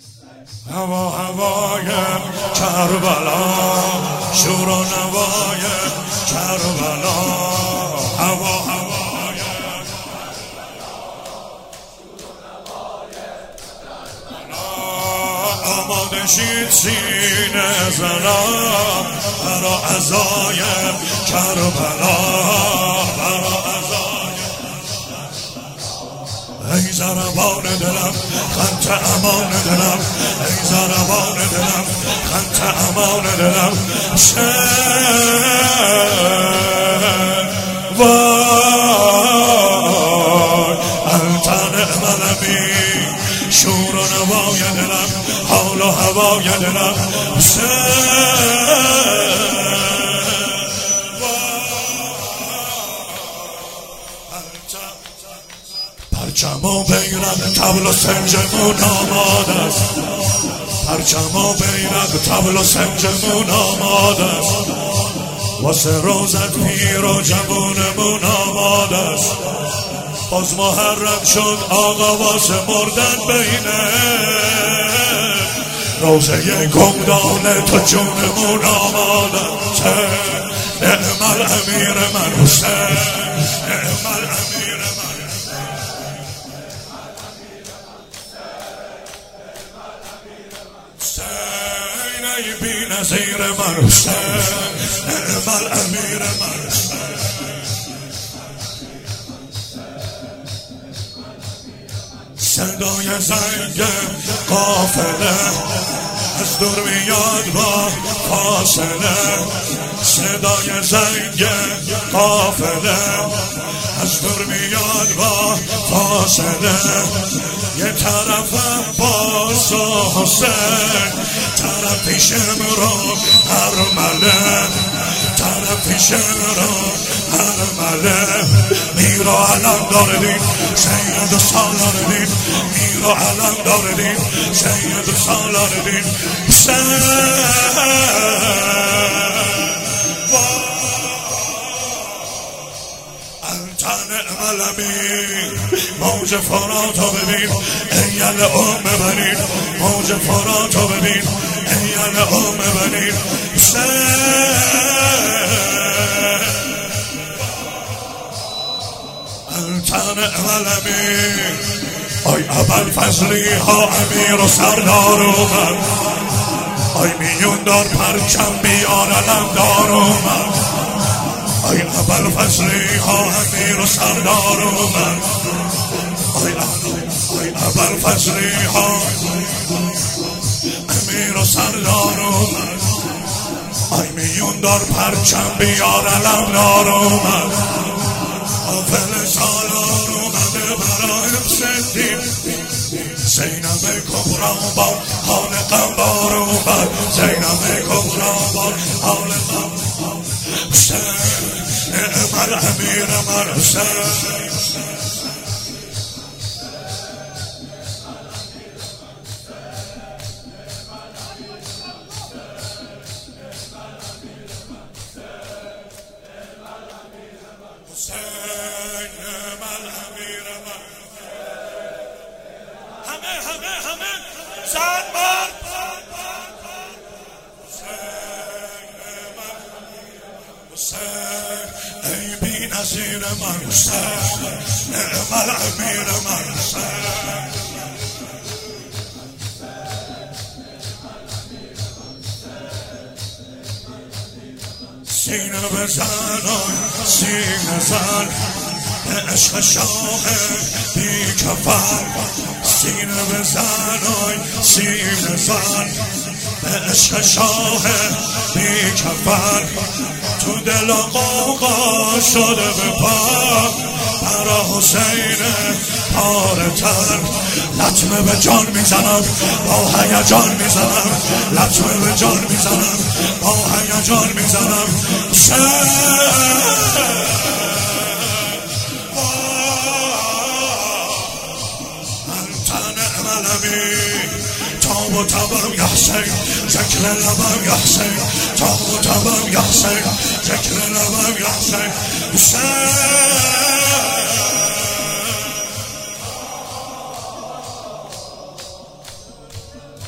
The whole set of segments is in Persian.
هوا هوای کربلا، شور و نوای کربلا، هوا هوای کربلا، آماده شید سینه زنم برا عزای کربلا، برا عزای. ای ضربان دلم خنت امان دلم، ای ضربان دلم خنت امان دلم، وای انت نعم الامین، شور و نوای دلم، حال و هوای دلم، پرچم و بیرق طبل و سنجمون آماده است، پرچم و بیرق طبل و سنجمون آماده است، واسه روزت پیر و جوونمون آماده است، باز محرم شد آقا واسه مردن بینه، روزه گمدان تو جونمون آماده است، نعم الامیر من حسین، نعم الامیر من حسین، ای بی نظیر من حسین، نعم الامیر من حسین. صدای زنگ قافله از دور میاد با فاصله، صدای زنگ قافله از دور میاد با فاصله، یه طرف عباس و حسین، طرفی شمرون ارمله، طرفی شمرون ارمله، میرا علم داره دین سید و سالار دین، میرا علم داره دین سید و سالار دین، انت نعم الامین. موج فراتو ببین ای الام ببین، موج فراتو ببین ای الام ببین، انت نعم الامین. آی ابوالفضلی ها امیر و سردار اومد، آی میون دار پرچم بیار علم دار اومد، آی ابوالفضلی ها امیر و سردار اومد، آی ابوالفضلی ها امیر و سردار اومد، آی میون دار پرچم بیار علم دار اومد، آفل سالار اومده برایم سندیم، زینب کبرا با حال قنبار اومد، زینب کبرا با حال قنبار، حسین نعم الامیر من حسین، همه زن مرد حسین، ای بی نظیر من حسین، نعم الامیر من حسین. سینه بزن سینه زن به عشق شاه بی کفن، سینه بزن سینه زن به عشق شاه بی کفن، تو دل قوقا شده به پا برا حسین پاره تر، لطمه به جان میزنم با هیجان میزنم، لطمه به جان میزنم با هیجان میزنم، تاب و تبم یا حسین، ذکر لبم یا حسین، تاب و تبم یا حسین، ذکر لبم یا حسین، حسین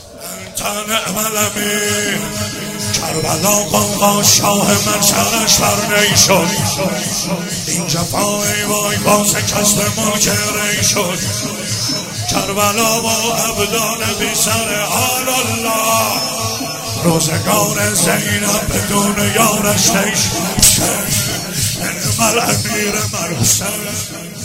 نعم الامین. کربلا قوقا شاه من سرش برنی شد، این جفای وای باز کسب ملک ری شد. کربلا با ابدان بی سر آل الله، روزگار زینب بدون یارش نیش. نعم الامیر من حسین.